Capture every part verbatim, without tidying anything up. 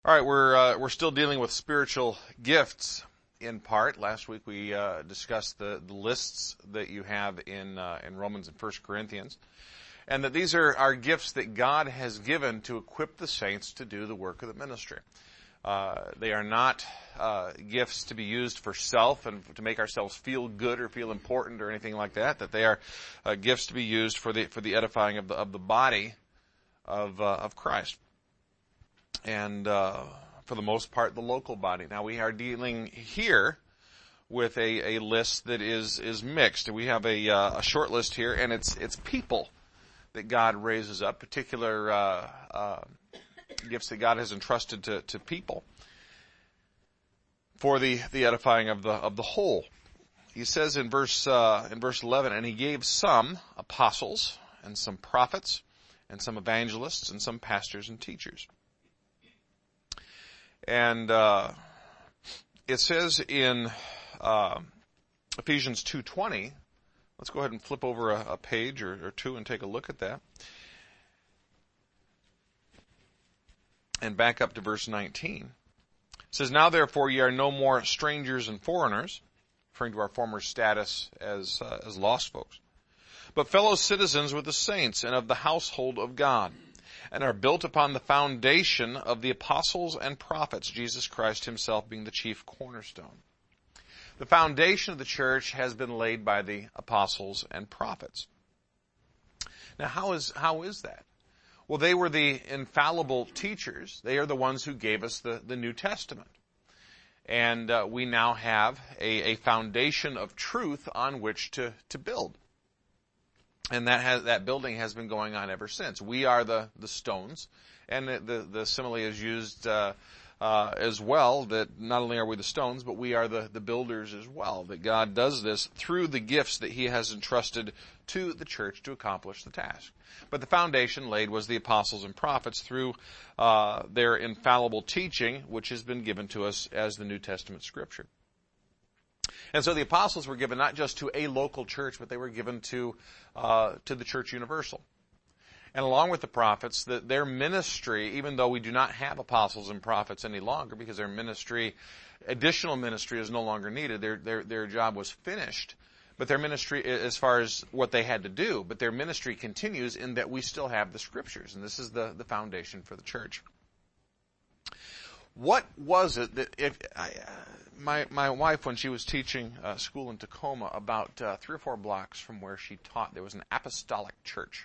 All right, we're uh, we're still dealing with spiritual gifts in part. Last week we uh, discussed the, the lists that you have in uh, in Romans and First Corinthians, and that these are, are gifts that God has given to equip the saints to do the work of the ministry. Uh, they are not uh, gifts to be used for self and to make ourselves feel good or feel important or anything like that. That they are uh, gifts to be used for the for the edifying of the of the body of uh, of Christ. And uh, for the most part, the local body. Now, we are dealing here with a, a list that is is mixed. We have a, uh, a short list here, and it's it's people that God raises up, particular uh, uh, gifts that God has entrusted to, to people for the, the edifying of the of the whole. He says in verse uh, in verse eleven, and he gave some apostles and some prophets and some evangelists and some pastors and teachers. And uh, it says in uh, Ephesians two twenty, let's go ahead and flip over a, a page or, or two and take a look at that. And back up to verse nineteen. It says, now therefore ye are no more strangers and foreigners, referring to our former status as uh, as lost folks, but fellow citizens with the saints and of the household of God, and are built upon the foundation of the apostles and prophets, Jesus Christ himself being the chief cornerstone. The foundation of the church has been laid by the apostles and prophets. Now, how is how is that? Well, they were the infallible teachers. They are the ones who gave us the, the New Testament. And uh, we now have a, a foundation of truth on which to, to build. And that has, that building has been going on ever since. We are the, the stones, and the, the, the simile is used uh, uh, as well, that not only are we the stones, but we are the, the builders as well, that God does this through the gifts that he has entrusted to the church to accomplish the task. But the foundation laid was the apostles and prophets through uh, their infallible teaching, which has been given to us as the New Testament Scripture. And so the apostles were given not just to a local church, but they were given to uh, to the church universal. And along with the prophets, the, their ministry, even though we do not have apostles and prophets any longer, because their ministry, additional ministry is no longer needed, their their their job was finished. But their ministry, as far as what they had to do, but their ministry continues in that we still have the Scriptures, and this is the, the foundation for the church. What was it that if I, uh, my my wife, when she was teaching uh, school in Tacoma, about uh, three or four blocks from where she taught, there was an apostolic church.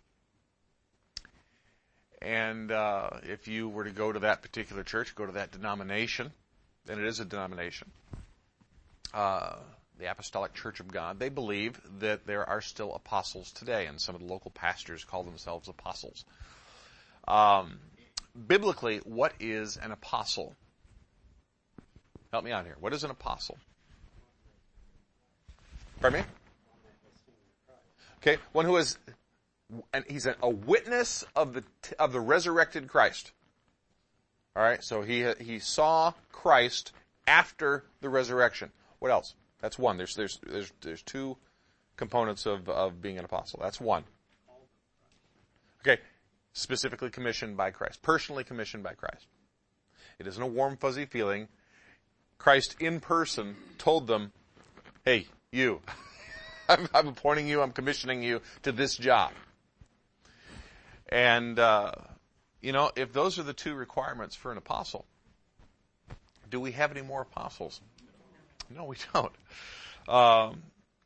And uh, if you were to go to that particular church, go to that denomination, and it is a denomination, uh, the Apostolic Church of God, they believe that there are still apostles today, and some of the local pastors call themselves apostles. Um, biblically, what is an apostle? Help me out here. What is an apostle? Pardon me? Okay, one who is, and he's a, a witness of the of the resurrected Christ. All right, so he he saw Christ after the resurrection. What else? That's one. There's there's there's there's two components of of being an apostle. That's one. Okay, specifically commissioned by Christ, personally commissioned by Christ. It isn't a warm fuzzy feeling. Christ in person told them, "Hey, you, I'm, I'm appointing you. I'm commissioning you to this job." And uh, you know, if those are the two requirements for an apostle, do we have any more apostles? No, we don't. Um,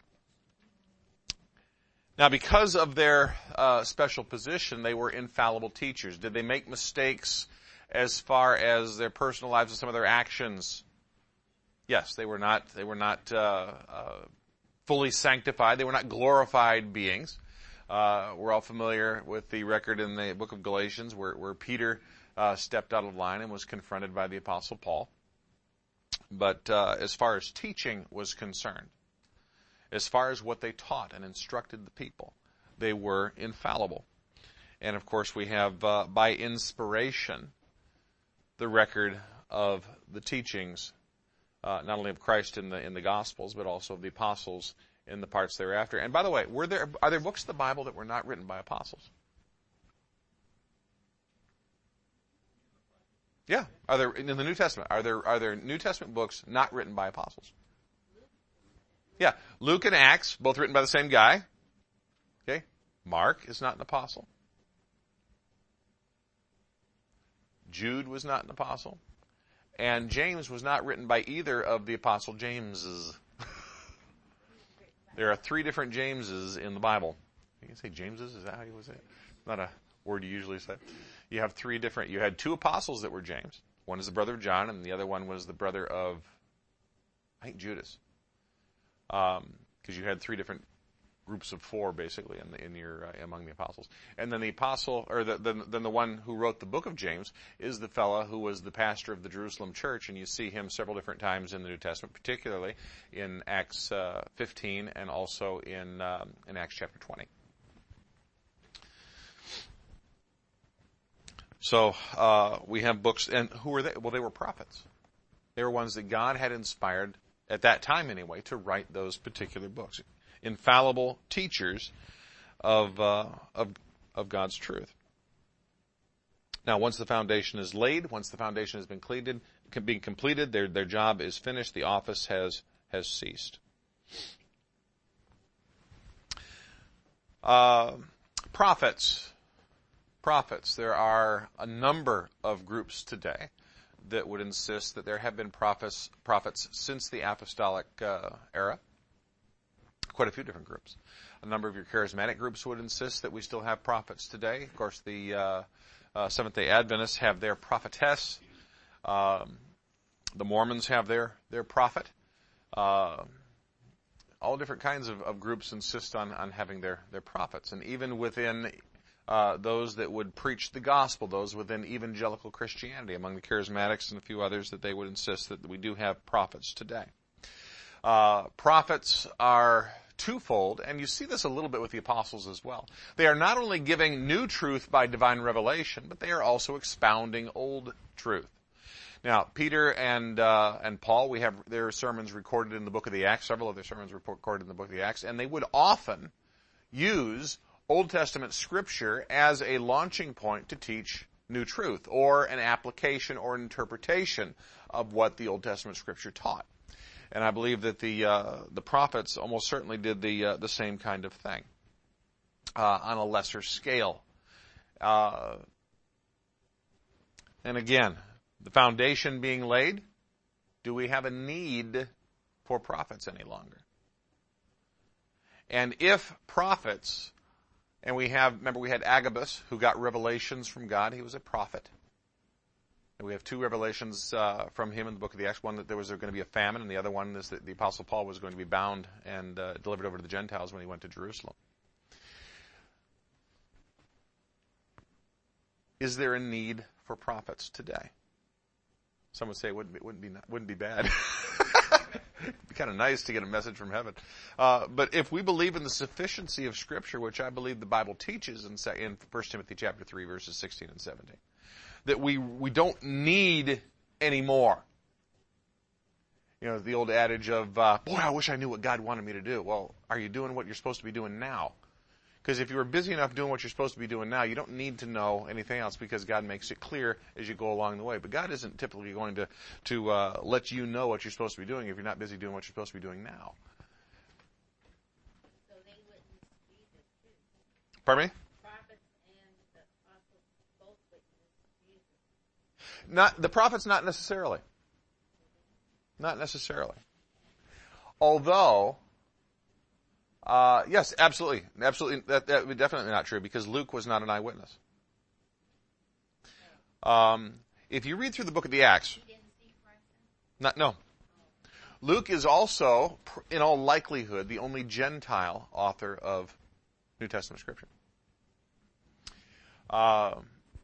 now, because of their uh, special position, they were infallible teachers. Did they make mistakes as far as their personal lives and some of their actions? Yes, they were not. They were not uh, uh, fully sanctified. They were not glorified beings. Uh, we're all familiar with the record in the book of Galatians where, where Peter uh, stepped out of line and was confronted by the Apostle Paul. But uh, as far as teaching was concerned, as far as what they taught and instructed the people, they were infallible. And of course we have, uh, by inspiration, the record of the teachings, uh, not only of Christ in the in the Gospels, but also of the apostles in the parts thereafter. And by the way, were there are there books of the Bible that were not written by apostles? Yeah. Are there, in the New Testament, are there, are there New Testament books not written by apostles? Yeah. Luke and Acts, both written by the same guy. Okay. Mark is not an apostle. Jude was not an apostle. And James was not written by either of the apostle Jameses. There are three different Jameses in the Bible. You can say Jameses? Is that how you would say it? Not a word you usually say. You have three different, you had two apostles that were James. One is the brother of John, and the other one was the brother of, I think, Judas. Um, because you had three different groups of four, basically, in, the, in your uh, among the apostles. And then the apostle, or the, the, then the one who wrote the book of James is the fella who was the pastor of the Jerusalem church, and you see him several different times in the New Testament, particularly in Acts uh, fifteen and also in um, in Acts chapter twenty. So uh, we have books, and who were they? Well, they were prophets. They were ones that God had inspired at that time, anyway, to write those particular books. Infallible teachers of uh, of of God's truth. Now, once the foundation is laid, once the foundation has been completed, being completed, their their job is finished. The office has has ceased. Uh, prophets, prophets. There are a number of groups today that would insist that there have been prophets prophets since the apostolic uh, era. Quite a few different groups. A number of your charismatic groups would insist that we still have prophets today. Of course, the uh, uh, Seventh-day Adventists have their prophetess. Um, the Mormons have their their prophet. Uh, all different kinds of, of groups insist on, on having their, their prophets. And even within uh, those that would preach the gospel, those within evangelical Christianity, among the charismatics and a few others, that they would insist that we do have prophets today. Uh, prophets are twofold, and you see this a little bit with the apostles as well. They are not only giving new truth by divine revelation, but they are also expounding old truth. Now, Peter and uh, and Paul, we have their sermons recorded in the book of the Acts, several of their sermons recorded in the book of the Acts, and they would often use Old Testament scripture as a launching point to teach new truth, or an application or an interpretation of what the Old Testament scripture taught. And I believe that the uh, the prophets almost certainly did the uh, the same kind of thing uh, on a lesser scale. Uh, and again, the foundation being laid, do we have a need for prophets any longer? And if prophets, and we have, remember we had Agabus who got revelations from God, he was a prophet. We have two revelations uh, from him in the book of the Acts. One that there was going to be a famine, and the other one is that the Apostle Paul was going to be bound and uh, delivered over to the Gentiles when he went to Jerusalem. Is there a need for prophets today? Some would say it wouldn't be, wouldn't be, wouldn't be bad. It'd be kind of nice to get a message from heaven. Uh, but if we believe in the sufficiency of Scripture, which I believe the Bible teaches in, in First Timothy chapter three, verses sixteen and seventeen, that we we don't need any more. You know, the old adage of, uh, boy, I wish I knew what God wanted me to do. Well, are you doing what you're supposed to be doing now? Because if you were busy enough doing what you're supposed to be doing now, you don't need to know anything else, because God makes it clear as you go along the way. But God isn't typically going to, to uh, let you know what you're supposed to be doing if you're not busy doing what you're supposed to be doing now. So they witnessed Jesus too. Pardon me? Prophets and the apostles both witnessed Jesus. Not, the prophets, not necessarily. Not necessarily. Although, uh, yes, absolutely. Absolutely. That, that would definitely not true, because Luke was not an eyewitness. Um, if you read through the book of the Acts, He didn't see Christ? not, no. Luke is also, in all likelihood, the only Gentile author of New Testament scripture. Uh,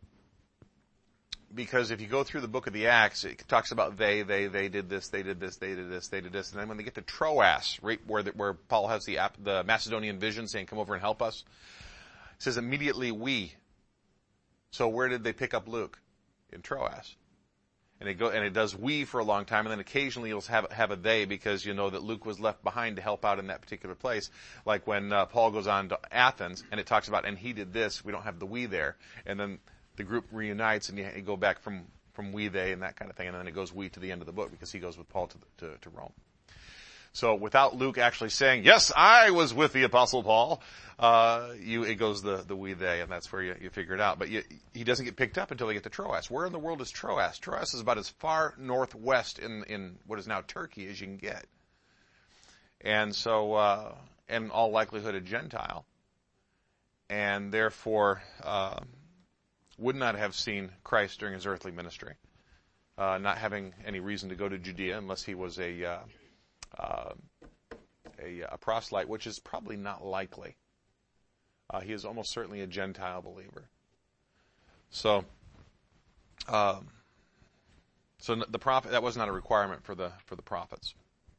because if you go through the book of the Acts, it talks about they, they, they did this, they did this, they did this, they did this. And then when they get to Troas, right where, the, where Paul has the, the Macedonian vision saying, come over and help us, it says immediately we. So where did they pick up Luke? In Troas. And it go, and it does we for a long time, and then occasionally you'll have, have a they, because you know that Luke was left behind to help out in that particular place. Like when uh, Paul goes on to Athens, and it talks about, and he did this, we don't have the we there. And then the group reunites, and you, you go back from, from we, they, and that kind of thing. And then it goes we to the end of the book because he goes with Paul to, the, to, to Rome. So without Luke actually saying, yes, I was with the Apostle Paul, uh, you, it goes the, the we, they, and that's where you, you figure it out. But you, he doesn't get picked up until they get to Troas. Where in the world is Troas? Troas is about as far northwest in, in what is now Turkey as you can get. And so, uh, in all likelihood a Gentile. And therefore, uh, would not have seen Christ during his earthly ministry. Uh, not having any reason to go to Judea unless he was a, uh, Uh, a, a proselyte, which is probably not likely. Uh, he is almost certainly a Gentile believer. So, um, so the prophet, that was not a requirement for the for the prophets.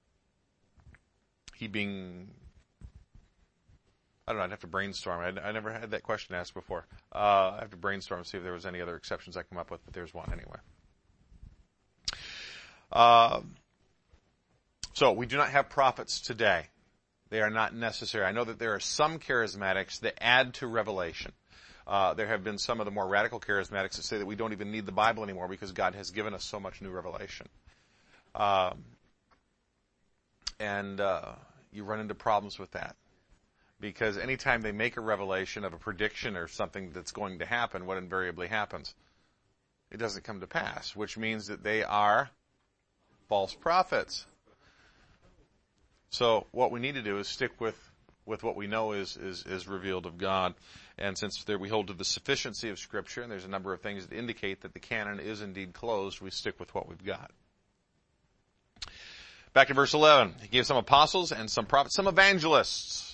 He being, I don't know. I'd have to brainstorm. I, I never had that question asked before. Uh, I have to brainstorm and see if there was any other exceptions I come up with, but there's one anyway. Uh, So we do not have prophets today. They are not necessary. I know that there are some charismatics that add to revelation. Uh, there have been some of the more radical charismatics that say that we don't even need the Bible anymore because God has given us so much new revelation. Um, and uh, you run into problems with that. Because anytime they make a revelation of a prediction or something that's going to happen, what invariably happens? It doesn't come to pass, which means that they are false prophets. So what we need to do is stick with, with what we know is, is, is revealed of God. And since there we hold to the sufficiency of Scripture, and there's a number of things that indicate that the canon is indeed closed, we stick with what we've got. Back to verse eleven. He gave some apostles and some prophets, some evangelists.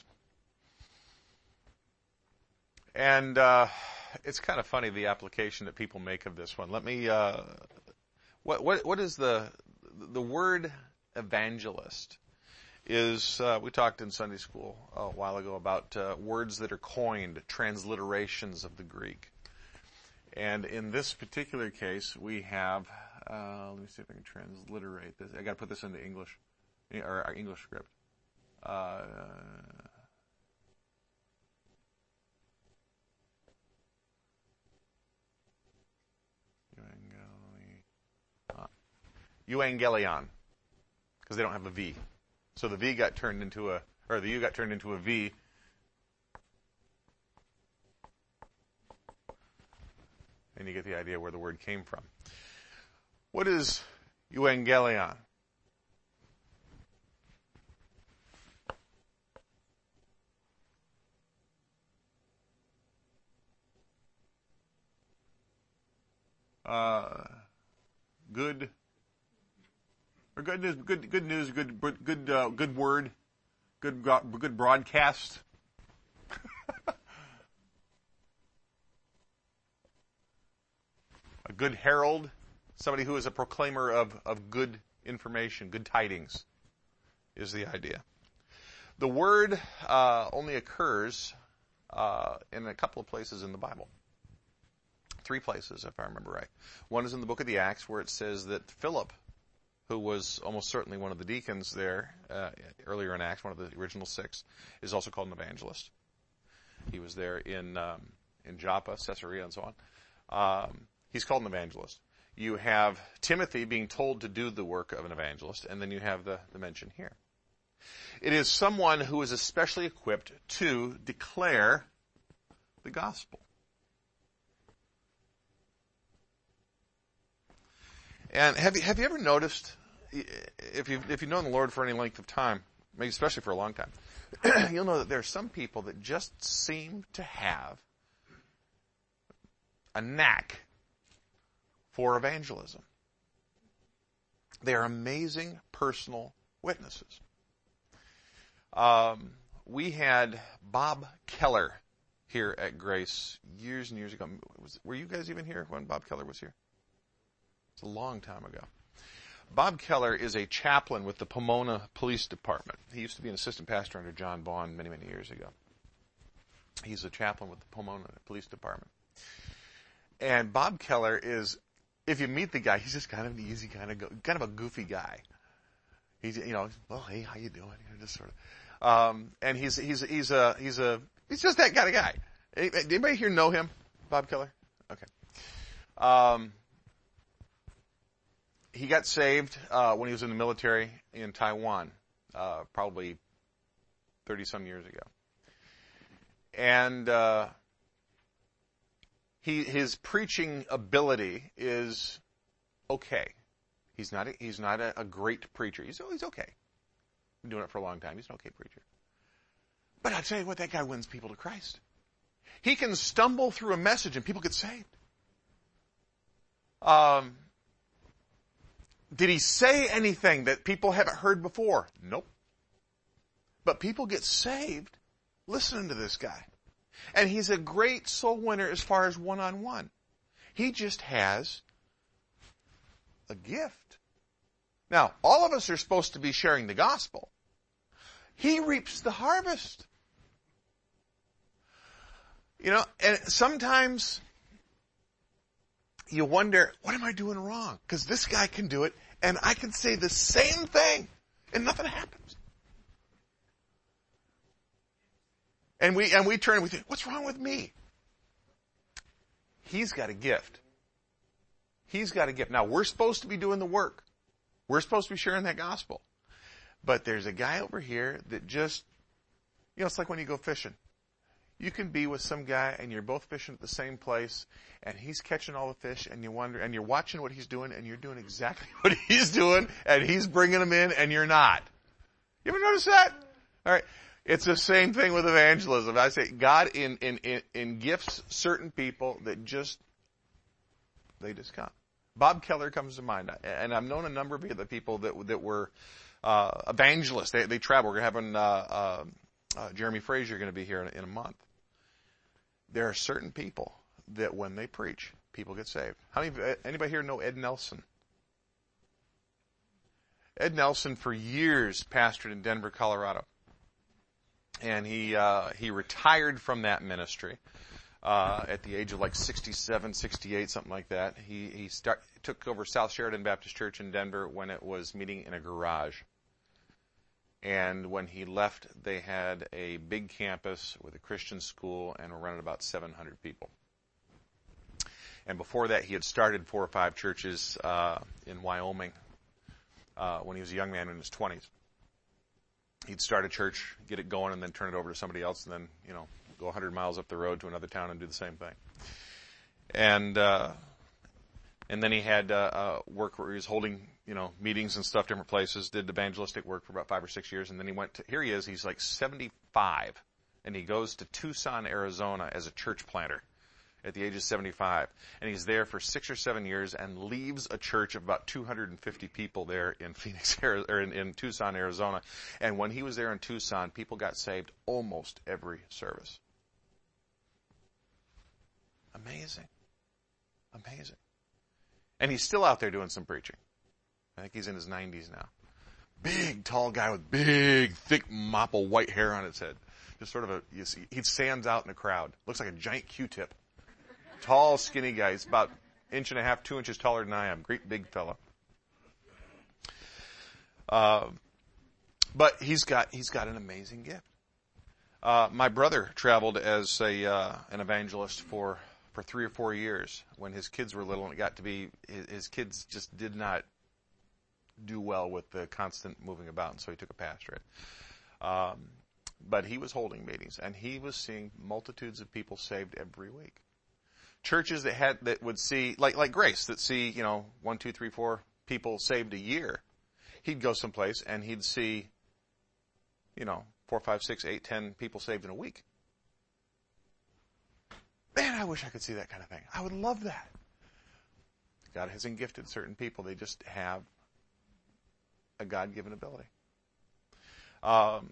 And uh, it's kind of funny the application that people make of this one. Let me, uh, what, what, what is the, the word evangelist? Is, uh, we talked in Sunday school a while ago about uh, words that are coined, transliterations of the Greek. And in this particular case, we have, uh, let me see if I can transliterate this. I gotta put this into English, or our English script. Uh, Euangelion, because they don't have a V. So the V got turned into a, or the U got turned into a V. And you get the idea where the word came from. What is Euangelion? Uh, good. Or good news, good, good news, good, good, uh, good word, good, good broadcast. A good herald, somebody who is a proclaimer of, of good information, good tidings, is the idea. The word uh, only occurs uh, in a couple of places in the Bible. Three places, if I remember right. One is in the book of the Acts, where it says that Philip, who was almost certainly one of the deacons there uh, earlier in Acts, one of the original six, is also called an evangelist. He was there in um, in Joppa, Caesarea, and so on. Um, he's called an evangelist. You have Timothy being told to do the work of an evangelist, and then you have the, the mention here. It is someone who is especially equipped to declare the gospel. And have you have you ever noticed, if you if you've known the Lord for any length of time, maybe especially for a long time, you'll know that there are some people that just seem to have a knack for evangelism. They are amazing personal witnesses. Um, we had Bob Keller here at Grace years and years ago. Was, were you guys even here when Bob Keller was here? It's a long time ago. Bob Keller is a chaplain with the Pomona Police Department. He used to be an assistant pastor under John Bond many, many years ago. He's a chaplain with the Pomona Police Department. And Bob Keller is, if you meet the guy, he's just kind of an easy, kind of go, kind of a goofy guy. He's, you know, oh, hey, how you doing? You know, just sort of, um, and he's he's he's a he's a he's just that kind of guy. Anybody here know him, Bob Keller? Okay. Um, he got saved uh, when he was in the military in Taiwan, uh, probably thirty some years ago. And uh, he his preaching ability is okay. He's not a, he's not a, a great preacher. He's oh, he's okay. Been doing it for a long time. He's an okay preacher. But I'll tell you what, that guy wins people to Christ. He can stumble through a message and people get saved. Um, did he say anything that people haven't heard before? Nope. But people get saved listening to this guy. And he's a great soul winner as far as one-on-one. He just has a gift. Now, all of us are supposed to be sharing the gospel. He reaps the harvest. You know, and sometimes you wonder, what am I doing wrong? Because this guy can do it, and I can say the same thing, and nothing happens. And we and we turn and we think, what's wrong with me? He's got a gift. He's got a gift. Now, we're supposed to be doing the work. We're supposed to be sharing that gospel. But there's a guy over here that just, you know, it's like when you go fishing. You can be with some guy and you're both fishing at the same place and he's catching all the fish and you wonder, and you're watching what he's doing and you're doing exactly what he's doing and he's bringing them in and you're not. You ever notice that? All right. It's the same thing with evangelism. I say God in, in, in, in gifts certain people that just, they just come. Bob Keller comes to mind, and I've known a number of other people that that were uh, evangelists. They they travel. We're having uh, uh, uh, Jeremy Frazier going to be here in, in a month. There are certain people that when they preach, people get saved. How many? Anybody here know Ed Nelson? Ed Nelson for years pastored in Denver, Colorado, and he uh, he retired from that ministry. Uh, at the age of like sixty-seven, sixty-eight, something like that. He, he start, took over South Sheridan Baptist Church in Denver when it was meeting in a garage. And when he left, they had a big campus with a Christian school and were running about seven hundred people. And before that, he had started four or five churches, uh, in Wyoming, uh, when he was a young man in his twenties. He'd start a church, get it going, and then turn it over to somebody else, and then, you know, go one hundred miles up the road to another town and do the same thing. And uh, and then he had uh, uh, work where he was holding, you know, meetings and stuff, different places, did evangelistic work for about five or six years, and then he went to, here he is, he's like seventy-five, and he goes to Tucson, Arizona as a church planter at the age of seventy-five. And he's there for six or seven years and leaves a church of about two hundred fifty people there in Phoenix, or in, in Tucson, Arizona. And when he was there in Tucson, people got saved almost every service. Amazing. Amazing. And he's still out there doing some preaching. I think he's in his nineties now. Big, tall guy with big, thick mop of white hair on his head. Just sort of a, you see, he stands out in the crowd. Looks like a giant Q-tip. Tall, skinny guy. He's about an inch and a half, two inches taller than I am. Great big fella. Uh, but he's got, he's got an amazing gift. Uh, my brother traveled as a, uh, an evangelist for, for three or four years when his kids were little, and it got to be, his, his kids just did not do well with the constant moving about, and so he took a pastorate. Um, but he was holding meetings, and he was seeing multitudes of people saved every week. Churches that had, that would see, like, like Grace, that see, you know, one, two, three, four people saved a year. He'd go someplace and he'd see, you know, four, five, six, eight, ten people saved in a week. Man, I wish I could see that kind of thing. I would love that. God hasn't gifted certain people. They just have a God-given ability. Um,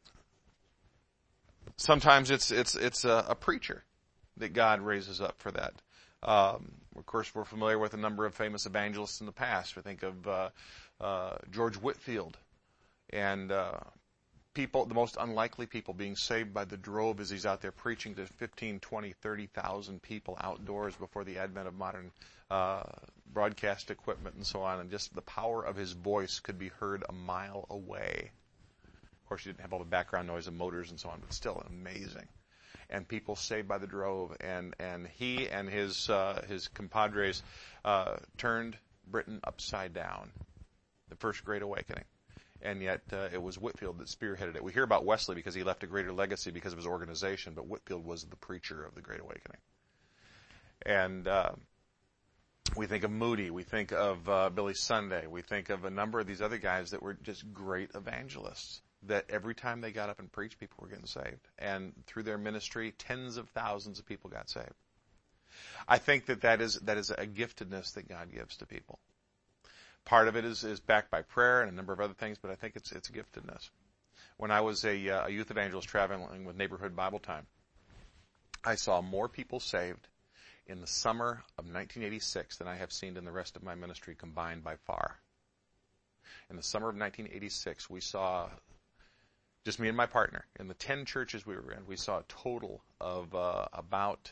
sometimes it's, it's, it's a, a preacher that God raises up for that. Um, of course, we're familiar with a number of famous evangelists in the past. We think of uh, uh, George Whitefield and uh, people, the most unlikely people being saved by the drove as he's out there preaching to fifteen, twenty, thirty thousand people outdoors before the advent of modern uh, broadcast equipment and so on. And just the power of his voice could be heard a mile away. Of course, you didn't have all the background noise of motors and so on, but still amazing. And people saved by the drove, and, and he and his uh, his compadres uh, turned Britain upside down. The first Great Awakening. And yet uh, it was Whitefield that spearheaded it. We hear about Wesley because he left a greater legacy because of his organization, but Whitefield was the preacher of the Great Awakening. And uh, we think of Moody, we think of uh, Billy Sunday, we think of a number of these other guys that were just great evangelists, that every time they got up and preached, people were getting saved. And through their ministry, tens of thousands of people got saved. I think that that is, that is a giftedness that God gives to people. Part of it is, is backed by prayer and a number of other things, but I think it's it's a giftedness. When I was a, uh, a youth evangelist traveling with Neighborhood Bible Time, I saw more people saved in the summer of nineteen eighty-six than I have seen in the rest of my ministry combined by far. In the summer of nineteen eighty-six, we saw, just me and my partner, in the ten churches we were in, we saw a total of uh, about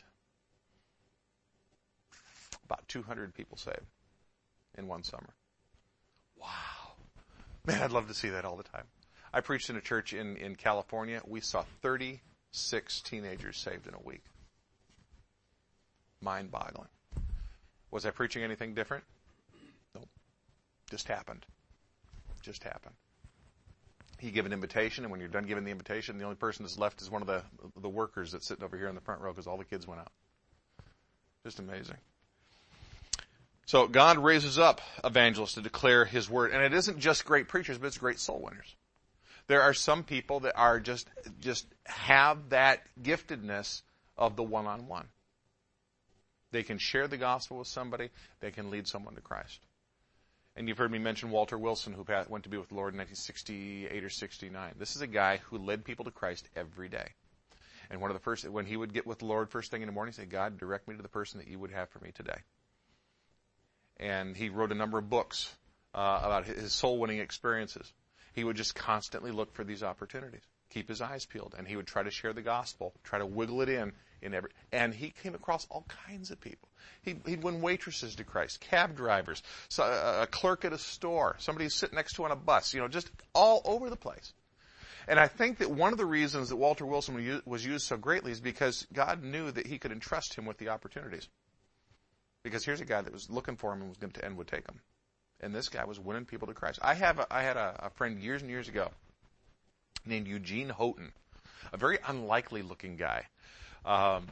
about two hundred people saved in one summer. Wow. Man, I'd love to see that all the time. I preached in a church in, in California. We saw thirty-six teenagers saved in a week. Mind-boggling. Was I preaching anything different? Nope. Just happened. Just happened. He gave an invitation, and when you're done giving the invitation, the only person that's left is one of the the workers that's sitting over here in the front row because all the kids went out. Just amazing. So God raises up evangelists to declare His word. And it isn't just great preachers, but it's great soul winners. There are some people that are just, just have that giftedness of the one-on-one. They can share the gospel with somebody. They can lead someone to Christ. And you've heard me mention Walter Wilson, who went to be with the Lord in nineteen sixty-eight or sixty-nine. This is a guy who led people to Christ every day. And one of the first, when he would get with the Lord first thing in the morning, he'd say, God, direct me to the person that you would have for me today. And he wrote a number of books uh, about his soul-winning experiences. He would just constantly look for these opportunities, keep his eyes peeled, and he would try to share the gospel, try to wiggle it in in every. And he came across all kinds of people. He, he'd win waitresses to Christ, cab drivers, so a, a clerk at a store, somebody who's sitting next to on a bus, you know, just all over the place. And I think that one of the reasons that Walter Wilson was used so greatly is because God knew that He could entrust him with the opportunities. Because here's a guy that was looking for him and was going to and would take him. And this guy was winning people to Christ. I have a, I had a, a friend years and years ago named Eugene Houghton, a very unlikely looking guy. Um,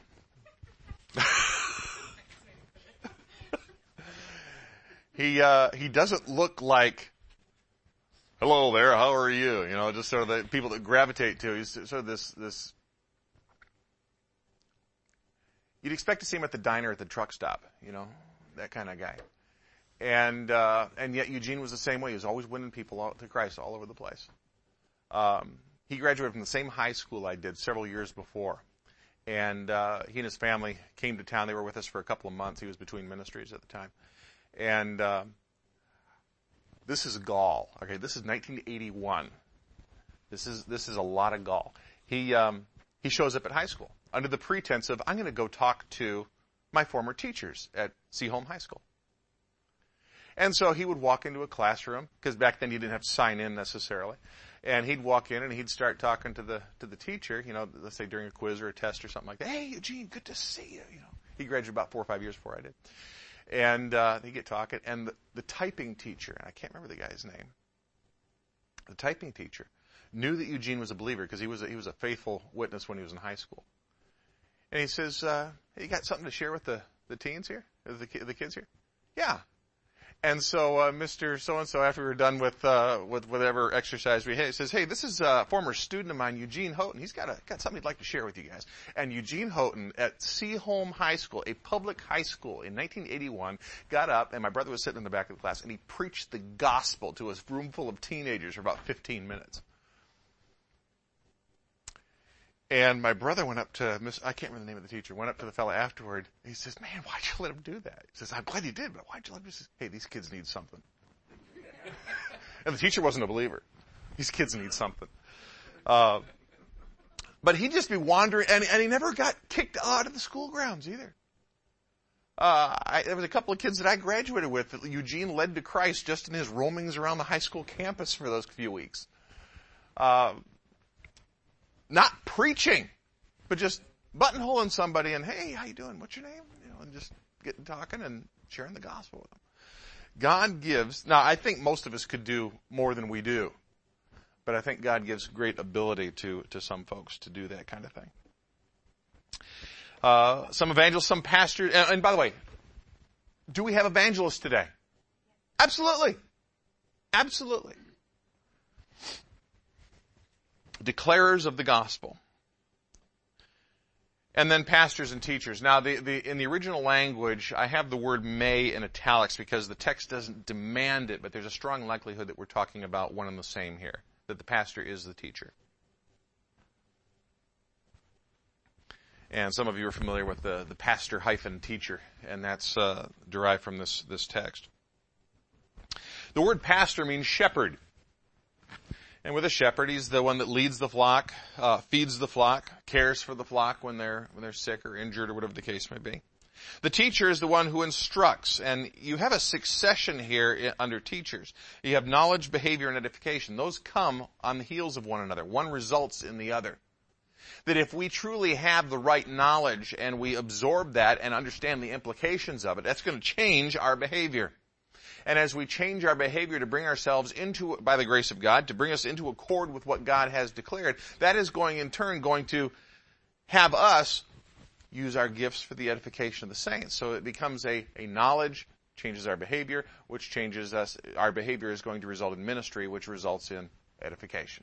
he uh, he doesn't look like, hello there, how are you? You know, just sort of the people that gravitate to. He's sort of this this. You'd expect to see him at the diner at the truck stop, you know, that kind of guy. And uh, and yet Eugene was the same way. He was always winning people all, to Christ all over the place. Um, he graduated from the same high school I did several years before. And uh, he and his family came to town. They were with us for a couple of months. He was between ministries at the time. And uh, this is gall. Okay, this is nineteen eighty-one. This is this is a lot of gall. He um, he shows up at high school under the pretense of, I'm going to go talk to my former teachers at Seaholm High School. And so he would walk into a classroom, because back then you didn't have to sign in necessarily. And he'd walk in and he'd start talking to the to the teacher, you know, let's say during a quiz or a test or something like that. Hey, Eugene, good to see you. You know, he graduated about four or five years before I did. And uh, he'd get talking. And the, the typing teacher, and I can't remember the guy's name, the typing teacher knew that Eugene was a believer because he was a, he was a faithful witness when he was in high school. And he says, uh, hey, you got something to share with the, the teens here? The, the kids here? Yeah. And so, uh, Mister So-and-so, after we were done with, uh, with whatever exercise we had, he says, hey, this is a former student of mine, Eugene Houghton. He's got a, got something he'd like to share with you guys. And Eugene Houghton at Seaholm High School, a public high school in nineteen eighty-one, got up, and my brother was sitting in the back of the class, and he preached the gospel to a room full of teenagers for about fifteen minutes. And my brother went up to, Miss, I can't remember the name of the teacher, went up to the fellow afterward. He says, man, why'd you let him do that? He says, I'm glad you did, but why'd you let him? He says, hey, these kids need something. And the teacher wasn't a believer. These kids need something. Uh, but he'd just be wandering, and, and he never got kicked out of the school grounds either. Uh, I, there was a couple of kids that I graduated with that Eugene led to Christ just in his roamings around the high school campus for those few weeks. Uh, Not preaching, but just buttonholing somebody and, hey, how you doing? What's your name? You know, and just getting talking and sharing the gospel with them. God gives, now I think most of us could do more than we do, but I think God gives great ability to, to some folks to do that kind of thing. Uh, some evangelists, some pastors, and, and by the way, do we have evangelists today? Absolutely. Absolutely. Declarers of the gospel. And then pastors and teachers. Now, the, the, in the original language, I have the word may in italics because the text doesn't demand it, but there's a strong likelihood that we're talking about one and the same here, that the pastor is the teacher. And some of you are familiar with the, the pastor hyphen teacher, and that's uh, derived from this, this text. The word pastor means shepherd. And with a shepherd, he's the one that leads the flock, uh, feeds the flock, cares for the flock when they're, when they're sick or injured or whatever the case may be. The teacher is the one who instructs, and you have a succession here under teachers. You have knowledge, behavior, and edification. Those come on the heels of one another. One results in the other. That if we truly have the right knowledge and we absorb that and understand the implications of it, that's going to change our behavior. And as we change our behavior to bring ourselves into, by the grace of God, to bring us into accord with what God has declared, that is going in turn going to have us use our gifts for the edification of the saints. So it becomes a, a knowledge, changes our behavior, which changes us. Our behavior is going to result in ministry, which results in edification.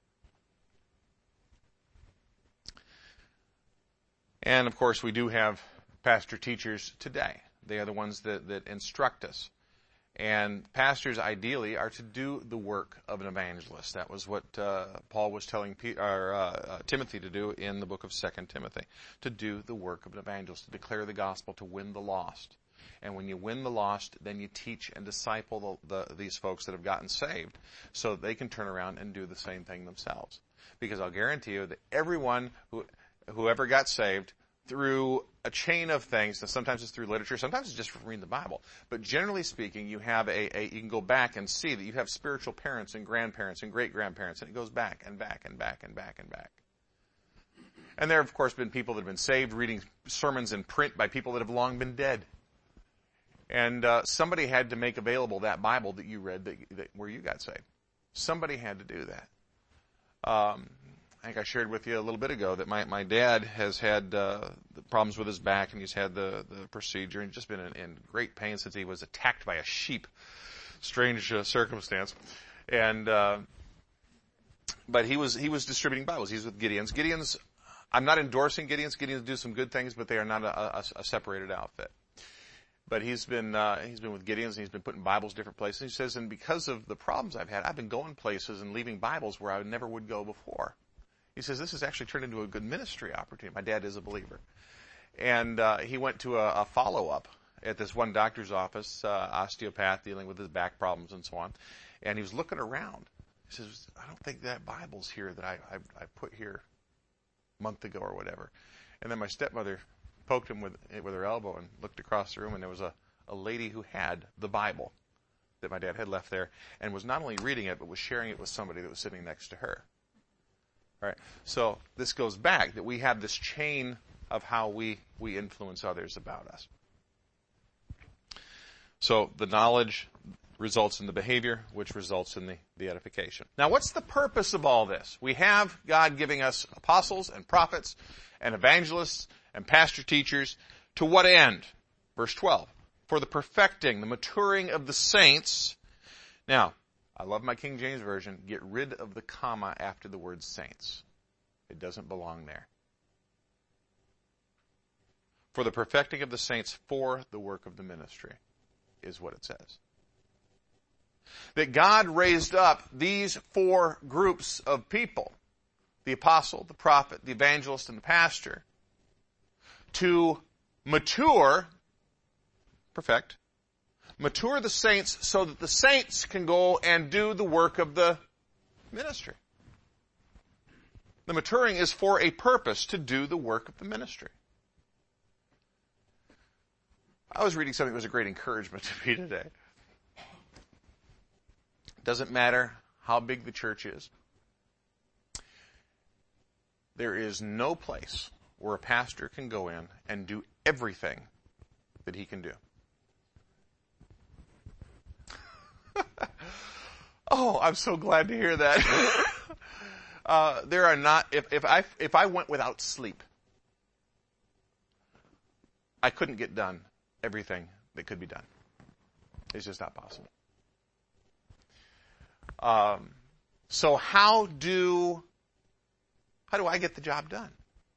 And of course, we do have pastor teachers today. They are the ones that, that instruct us. And pastors, ideally, are to do the work of an evangelist. That was what uh, Paul was telling P- or, uh, uh, Timothy to do in the book of Second Timothy. To do the work of an evangelist, to declare the gospel, to win the lost. And when you win the lost, then you teach and disciple the, the, these folks that have gotten saved so that they can turn around and do the same thing themselves. Because I'll guarantee you that everyone who whoever got saved through a chain of things. Now, sometimes it's through literature, sometimes it's just from reading the Bible. But generally speaking, you have a, a, you can go back and see that you have spiritual parents and grandparents and great-grandparents, and it goes back and back and back and back and back. And there have, of course, been people that have been saved reading sermons in print by people that have long been dead. And uh, somebody had to make available that Bible that you read that, that, where you got saved. Somebody had to do that. Um, I think I shared with you a little bit ago that my, my dad has had uh, the problems with his back, and he's had the, the procedure, and just been in, in great pain since he was attacked by a sheep. Strange uh, circumstance. And uh, but he was he was distributing Bibles. He's with Gideon's. Gideon's. I'm not endorsing Gideon's. Gideon's do some good things, but they are not a, a, a separated outfit. But he's been uh, he's been with Gideon's, and he's been putting Bibles different places. He says, and because of the problems I've had, I've been going places and leaving Bibles where I never would go before. He says, this has actually turned into a good ministry opportunity. My dad is a believer. And uh, he went to a, a follow-up at this one doctor's office, uh, osteopath, dealing with his back problems and so on. And he was looking around. He says, I don't think that Bible's here that I, I, I put here a month ago or whatever. And then my stepmother poked him with with her elbow and looked across the room, and there was a, a lady who had the Bible that my dad had left there and was not only reading it, but was sharing it with somebody that was sitting next to her. All right. So this goes back, that we have this chain of how we, we influence others about us. So the knowledge results in the behavior, which results in the, the edification. Now, what's the purpose of all this? We have God giving us apostles and prophets and evangelists and pastor teachers. To what end? Verse twelve. For the perfecting, the maturing of the saints. Now, I love my King James Version. Get rid of the comma after the word saints. It doesn't belong there. For the perfecting of the saints for the work of the ministry is what it says. That God raised up these four groups of people, the apostle, the prophet, the evangelist, and the pastor, to mature, perfect, mature the saints so that the saints can go and do the work of the ministry. The maturing is for a purpose, to do the work of the ministry. I was reading something that was a great encouragement to me today. It doesn't matter how big the church is. There is no place where a pastor can go in and do everything that he can do. Oh, I'm so glad to hear that. uh, there are not, if, if I, if I went without sleep, I couldn't get done everything that could be done. It's just not possible. Um, so how do, how do I get the job done?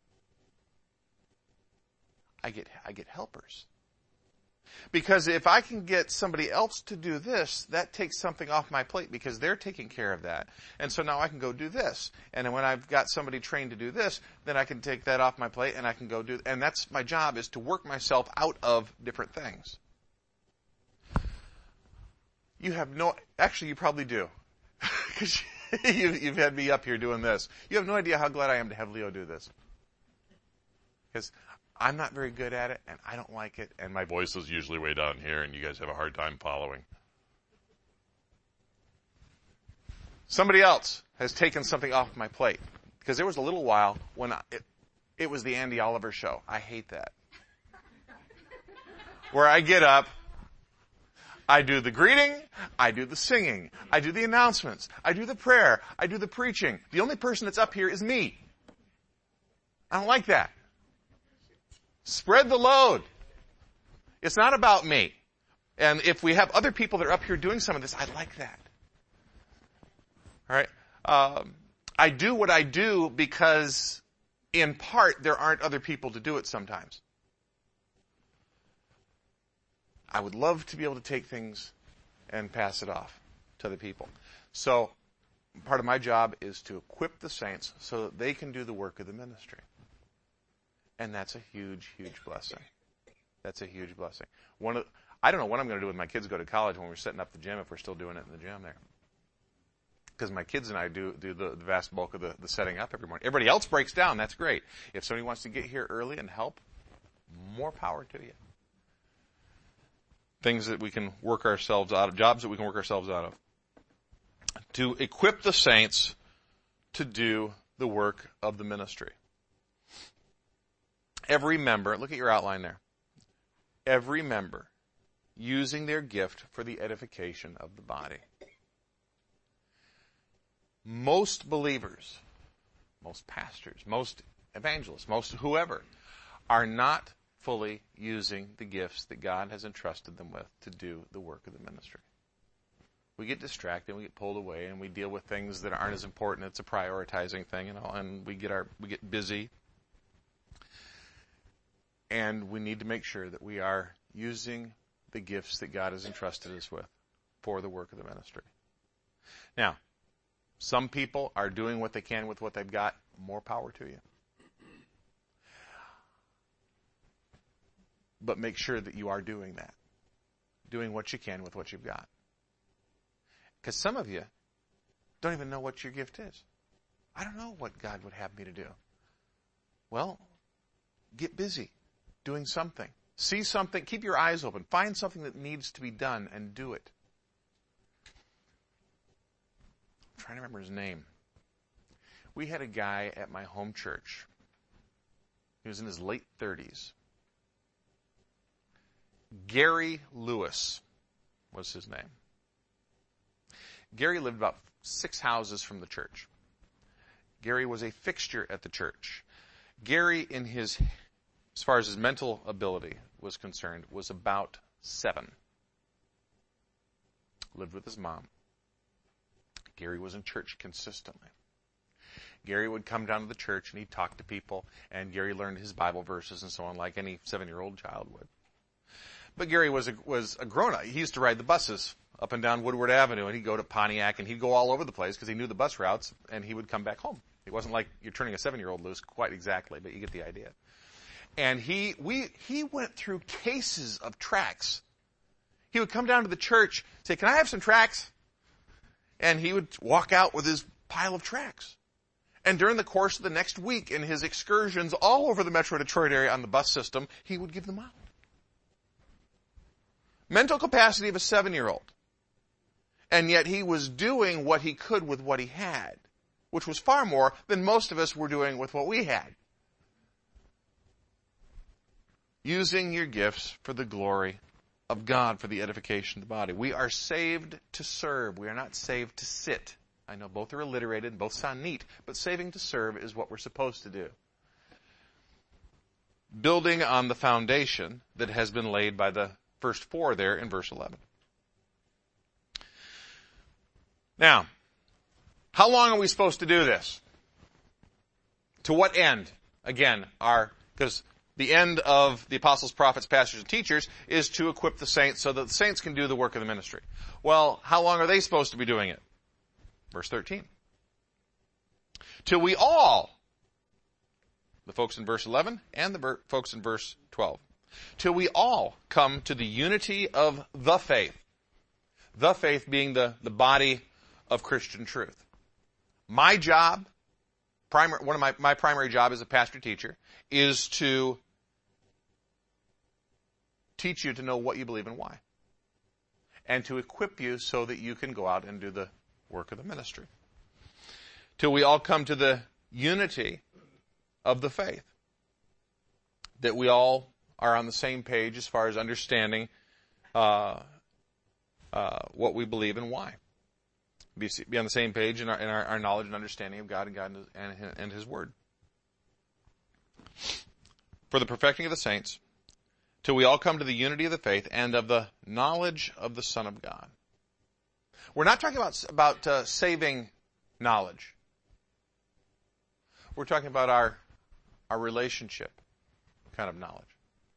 I get, I get helpers. Because if I can get somebody else to do this, that takes something off my plate because they're taking care of that. And so now I can go do this. And then when I've got somebody trained to do this, then I can take that off my plate and I can go do, and that's my job, is to work myself out of different things. You have no, actually you probably do. Because you've, you've had me up here doing this. You have no idea how glad I am to have Leo do this. Because I'm not very good at it, and I don't like it, and my voice is usually way down here, and you guys have a hard time following. Somebody else has taken something off my plate. Because there was a little while when I, it, it was the Andy Oliver show. I hate that. Where I get up, I do the greeting, I do the singing, I do the announcements, I do the prayer, I do the preaching. The only person that's up here is me. I don't like that. Spread the load. It's not about me. And if we have other people that are up here doing some of this, I like that. All right. Um, I do what I do because, in part, there aren't other people to do it sometimes. I would love to be able to take things and pass it off to other people. So, part of my job is to equip the saints so that they can do the work of the ministry. And that's a huge, huge blessing. That's a huge blessing. One of, I don't know what I'm going to do when my kids go to college when we're setting up the gym, if we're still doing it in the gym there. Because my kids and I do, do the, the vast bulk of the, the setting up every morning. Everybody else breaks down, that's great. If somebody wants to get here early and help, more power to you. Things that we can work ourselves out of, jobs that we can work ourselves out of. To equip the saints to do the work of the ministry. Every member, look at your outline there. Every member using their gift for the edification of the body. Most believers, most pastors, most evangelists, most whoever, are not fully using the gifts that God has entrusted them with to do the work of the ministry. We get distracted, we get pulled away, and we deal with things that aren't as important. It's a prioritizing thing, you know, and we get our we get busy. And we need to make sure that we are using the gifts that God has entrusted us with for the work of the ministry. Now, some people are doing what they can with what they've got. More power to you. But make sure that you are doing that. Doing what you can with what you've got. Because some of you don't even know what your gift is. I don't know what God would have me to do. Well, get busy. Doing something. See something. Keep your eyes open. Find something that needs to be done and do it. I'm trying to remember his name. We had a guy at my home church. He was in his late thirties. Gary Lewis was his name. Gary lived about six houses from the church. Gary was a fixture at the church. Gary, in his as far as his mental ability was concerned, was about seven. Lived with his mom. Gary was in church consistently. Gary would come down to the church and he'd talk to people, and Gary learned his Bible verses and so on, like any seven-year-old child would. But Gary was a, was a grown-up. He used to ride the buses up and down Woodward Avenue, and he'd go to Pontiac, and he'd go all over the place because he knew the bus routes, and he would come back home. It wasn't like you're turning a seven-year-old loose quite exactly, but you get the idea. And he, we, he went through cases of tracts. He would come down to the church, say, "Can I have some tracts?" And he would walk out with his pile of tracts. And during the course of the next week, in his excursions all over the Metro Detroit area on the bus system, he would give them out. Mental capacity of a seven-year-old. And yet he was doing what he could with what he had, which was far more than most of us were doing with what we had. Using your gifts for the glory of God for the edification of the body. We are saved to serve. We are not saved to sit. I know both are alliterated and both sound neat, but saving to serve is what we're supposed to do. Building on the foundation that has been laid by the first four there in verse eleven. Now, how long are we supposed to do this? To what end? Again, our, because the end of the apostles, prophets, pastors, and teachers is to equip the saints so that the saints can do the work of the ministry. Well, how long are they supposed to be doing it? Verse thirteen. Till we all, the folks in verse eleven and the ver- folks in verse twelve, till we all come to the unity of the faith. The faith being the, the body of Christian truth. My job, primary, one of my, my primary job as a pastor teacher is to teach you to know what you believe and why. And to equip you so that you can go out and do the work of the ministry. Till we all come to the unity of the faith. That we all are on the same page as far as understanding uh, uh, what we believe and why. Be, be on the same page in, our, in our, our knowledge and understanding of God and God and, and, and His Word. For the perfecting of the saints, till we all come to the unity of the faith and of the knowledge of the Son of God. We're not talking about, about uh, saving knowledge. We're talking about our, our relationship kind of knowledge.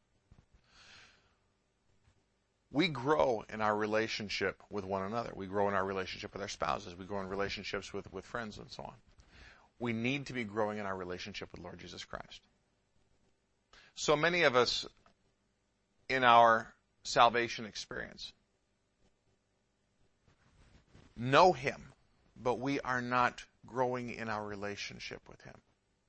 We grow in our relationship with one another. We grow in our relationship with our spouses. We grow in relationships with, with friends and so on. We need to be growing in our relationship with Lord Jesus Christ. So many of us in our salvation experience know Him, but we are not growing in our relationship with Him.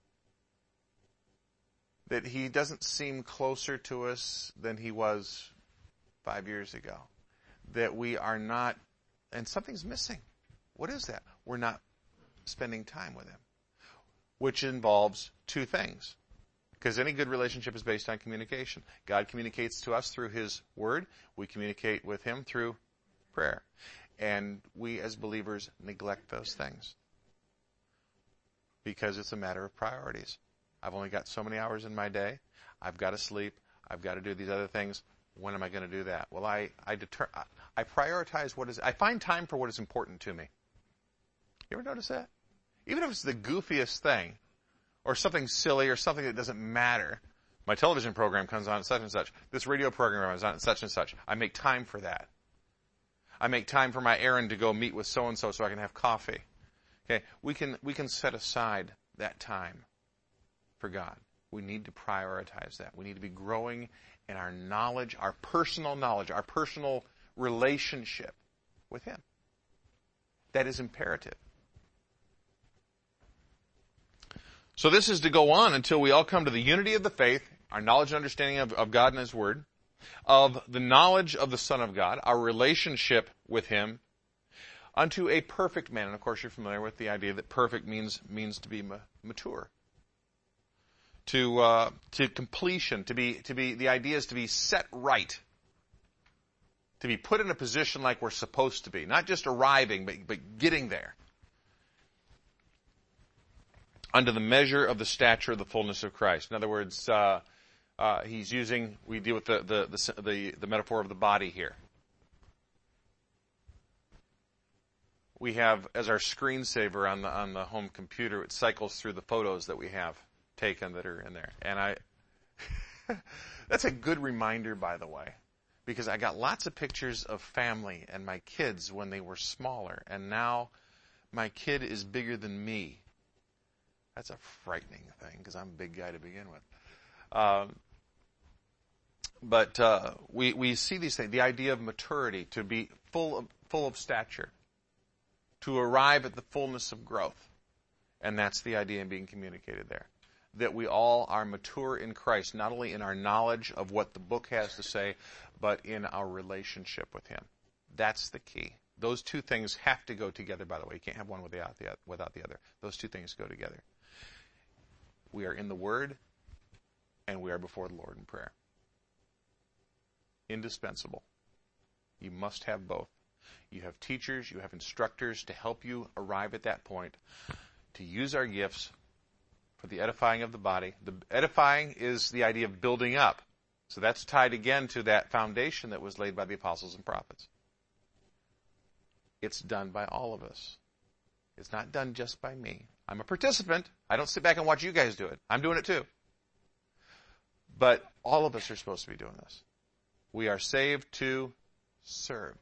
That He doesn't seem closer to us than He was five years ago. That we are not, and something's missing. What is that? We're not spending time with Him. Which involves two things. Because any good relationship is based on communication. God communicates to us through His Word. We communicate with Him through prayer. And we as believers neglect those things. Because it's a matter of priorities. I've only got so many hours in my day. I've got to sleep. I've got to do these other things. When am I going to do that? Well, I I, deter, I prioritize what is, I find time for what is important to me. You ever notice that? Even if it's the goofiest thing, or something silly, or something that doesn't matter. My television program comes on at such and such. This radio program is on at such and such. I make time for that. I make time for my errand to go meet with so-and-so so I can have coffee. Okay, we can we can set aside that time for God. We need to prioritize that. We need to be growing in our knowledge, our personal knowledge, our personal relationship with Him. That is imperative. So this is to go on until we all come to the unity of the faith, our knowledge and understanding of, of God and His Word, of the knowledge of the Son of God, our relationship with Him, unto a perfect man. And of course you're familiar with the idea that perfect means means to be ma- mature. To uh, to completion, to be to be the idea is to be set right. To be put in a position like we're supposed to be. Not just arriving, but, but getting there. Under the measure of the stature of the fullness of Christ. In other words, uh, uh, he's using, we deal with the, the, the, the, the metaphor of the body here. We have, as our screensaver on the, on the home computer, it cycles through the photos that we have taken that are in there. And I, that's a good reminder, by the way, because I got lots of pictures of family and my kids when they were smaller. And now my kid is bigger than me. That's a frightening thing because I'm a big guy to begin with. Um, but uh, we we see these things. The idea of maturity, to be full of full of stature, to arrive at the fullness of growth, and that's the idea being communicated there. That we all are mature in Christ, not only in our knowledge of what the book has to say, but in our relationship with Him. That's the key. Those two things have to go together. By the way, you can't have one without the without the other. Those two things go together. We are in the Word, and we are before the Lord in prayer. Indispensable. You must have both. You have teachers, you have instructors to help you arrive at that point, to use our gifts for the edifying of the body. The edifying is the idea of building up. So that's tied again to that foundation that was laid by the apostles and prophets. It's done by all of us. It's not done just by me. I'm a participant. I don't sit back and watch you guys do it. I'm doing it too. But all of us are supposed to be doing this. We are saved to serve.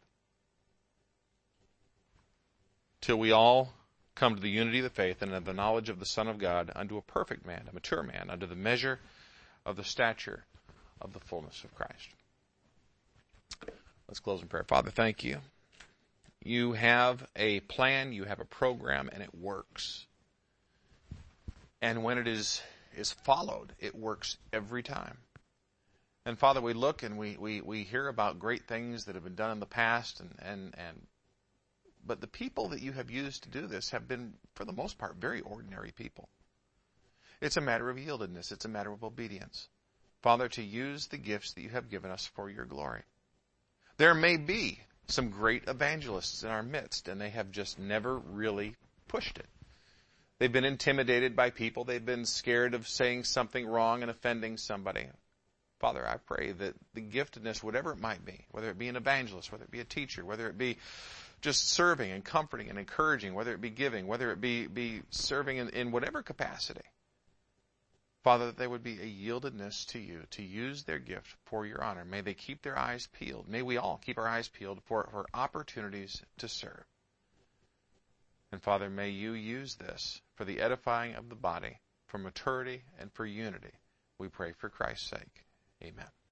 Till we all come to the unity of the faith and of the knowledge of the Son of God, unto a perfect man, a mature man, unto the measure of the stature of the fullness of Christ. Let's close in prayer. Father, thank you. You have a plan, you have a program, and it works. And when it is, is followed, it works every time. And Father, we look and we, we, we hear about great things that have been done in the past, and, and, and but the people that you have used to do this have been, for the most part, very ordinary people. It's a matter of yieldedness. It's a matter of obedience. Father, to use the gifts that you have given us for your glory. There may be some great evangelists in our midst, and they have just never really pushed it. They've been intimidated by people. They've been scared of saying something wrong and offending somebody. Father, I pray that the giftedness, whatever it might be, whether it be an evangelist, whether it be a teacher, whether it be just serving and comforting and encouraging, whether it be giving, whether it be, be serving in, in whatever capacity, Father, that there would be a yieldedness to you to use their gift for your honor. May they keep their eyes peeled. May we all keep our eyes peeled for, for opportunities to serve. And Father, may you use this for the edifying of the body, for maturity and for unity. We pray for Christ's sake. Amen.